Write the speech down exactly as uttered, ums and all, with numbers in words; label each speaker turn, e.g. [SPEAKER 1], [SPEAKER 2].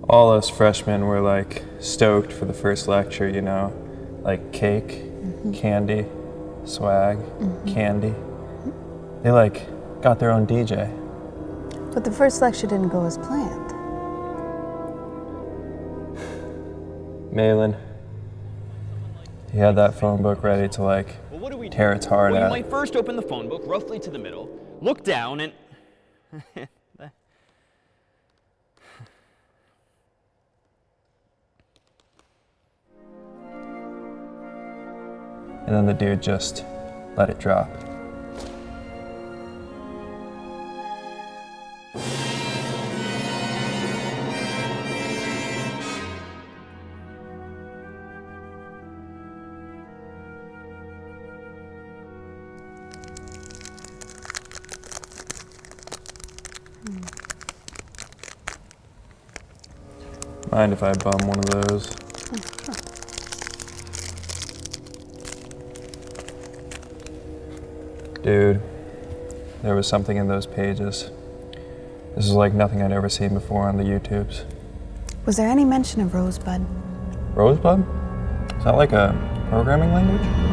[SPEAKER 1] All us freshmen were like stoked for the first lecture, you know, like cake, mm-hmm. candy, swag, mm-hmm. candy. They like got their own D J.
[SPEAKER 2] But the first lecture didn't go as planned.
[SPEAKER 1] Malin, he had that phone book ready to like
[SPEAKER 3] well, what do we
[SPEAKER 1] tear
[SPEAKER 3] do?
[SPEAKER 1] its heart
[SPEAKER 3] well,
[SPEAKER 1] out.
[SPEAKER 3] You might first open the phone book roughly to the middle, look down, and
[SPEAKER 1] and then the dude just let it drop. Mind if I bum one of those? Dude, there was something in those pages. This is like nothing I'd ever seen before on the YouTubes.
[SPEAKER 2] Was there any mention of Rosebud?
[SPEAKER 1] Rosebud? Is that like a programming language?